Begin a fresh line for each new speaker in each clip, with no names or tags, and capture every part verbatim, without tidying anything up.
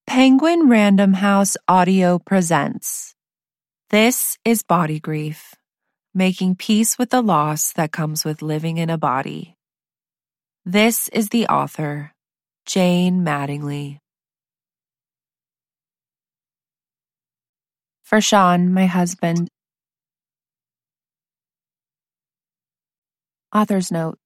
Penguin Random House Audio presents. This is Body Grief, making peace with the loss that comes with living in a body. This is the author, Jane Mattingly. For Sean, my husband. Author's note.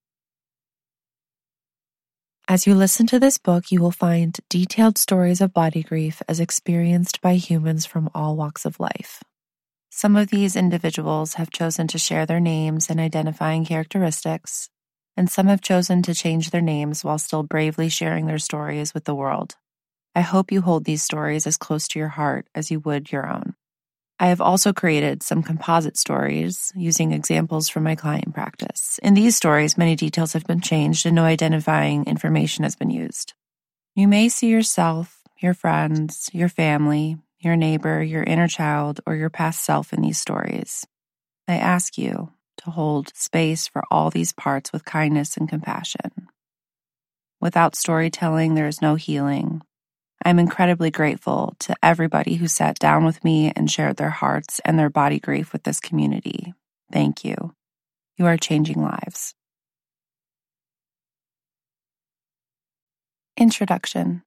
As you listen to this book, you will find detailed stories of body grief as experienced by humans from all walks of life. Some of these individuals have chosen to share their names and identifying characteristics, and some have chosen to change their names while still bravely sharing their stories with the world. I hope you hold these stories as close to your heart as you would your own. I have also created some composite stories using examples from my client practice. In these stories, many details have been changed and no identifying information has been used. You may see yourself, your friends, your family, your neighbor, your inner child, or your past self in these stories. I ask you to hold space for all these parts with kindness and compassion. Without storytelling, there is no healing. I'm incredibly grateful to everybody who sat down with me and shared their hearts and their body grief with this community. Thank you. You are changing lives. Introduction.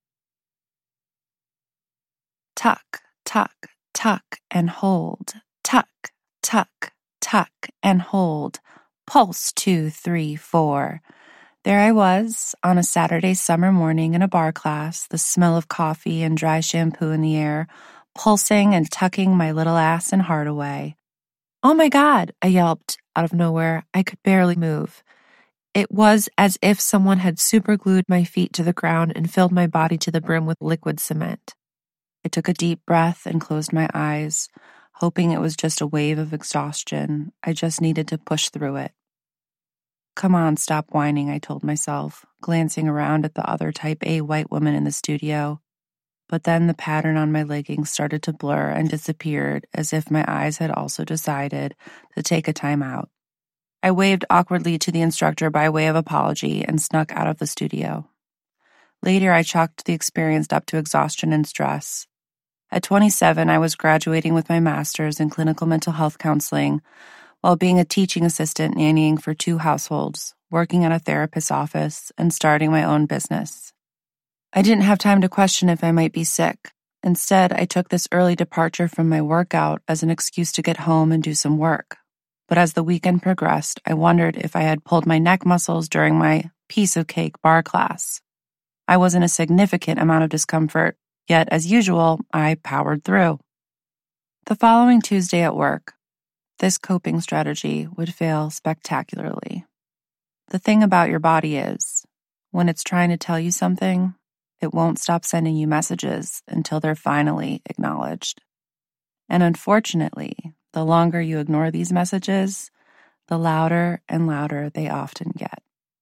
Tuck, tuck, tuck, and hold. Tuck, tuck, tuck, and hold. Pulse two, three, four. There I was, on a Saturday summer morning in a bar class, the smell of coffee and dry shampoo in the air, pulsing and tucking my little ass and heart away. "Oh my God," I yelped out of nowhere. I could barely move. It was as if someone had superglued my feet to the ground and filled my body to the brim with liquid cement. I took a deep breath and closed my eyes, hoping it was just a wave of exhaustion. I just needed to push through it. "Come on, stop whining," I told myself, glancing around at the other type A white woman in the studio. But then the pattern on my leggings started to blur and disappeared, as if my eyes had also decided to take a time out. I waved awkwardly to the instructor by way of apology and snuck out of the studio. Later, I chalked the experience up to exhaustion and stress. At twenty-seven, I was graduating with my master's in clinical mental health counseling, while being a teaching assistant nannying for two households, working at a therapist's office, and starting my own business. I didn't have time to question if I might be sick. Instead, I took this early departure from my workout as an excuse to get home and do some work. But as the weekend progressed, I wondered if I had pulled my neck muscles during my piece of cake bar class. I was in a significant amount of discomfort, yet as usual, I powered through. The following Tuesday at work, this coping strategy would fail spectacularly. The thing about your body is, when it's trying to tell you something, it won't stop sending you messages until they're finally acknowledged. And unfortunately, the longer you ignore these messages, the louder and louder they often get.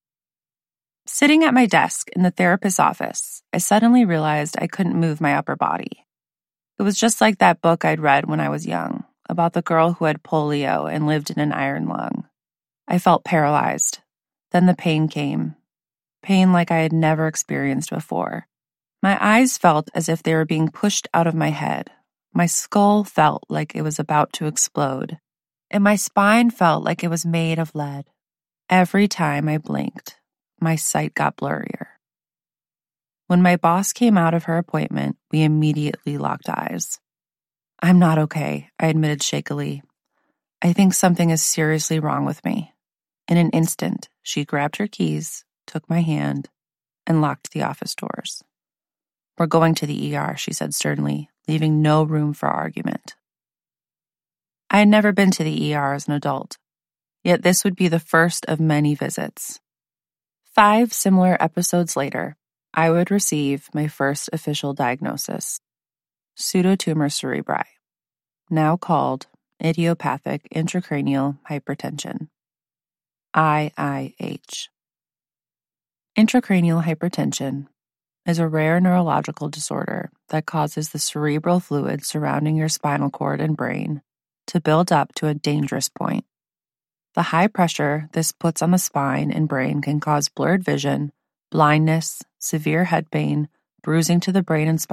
Sitting at my desk in the therapist's office, I suddenly realized I couldn't move my upper body. It was just like that book I'd read when I was young, about the girl who had polio and lived in an iron lung. I felt paralyzed. Then the pain came. Pain like I had never experienced before. My eyes felt as if they were being pushed out of my head. My skull felt like it was about to explode. And my spine felt like it was made of lead. Every time I blinked, my sight got blurrier. When my boss came out of her appointment, we immediately locked eyes. "I'm not okay," I admitted shakily. "I think something is seriously wrong with me." In an instant, she grabbed her keys, took my hand, and locked the office doors. "We're going to the E R, she said sternly, leaving no room for argument. I had never been to the E R as an adult, yet this would be the first of many visits. Five similar episodes later, I would receive my first official diagnosis. Pseudotumor cerebri, now called idiopathic intracranial hypertension, I I H. Intracranial hypertension is a rare neurological disorder that causes the cerebral fluid surrounding your spinal cord and brain to build up to a dangerous point. The high pressure this puts on the spine and brain can cause blurred vision, blindness, severe head pain, bruising to the brain and spine,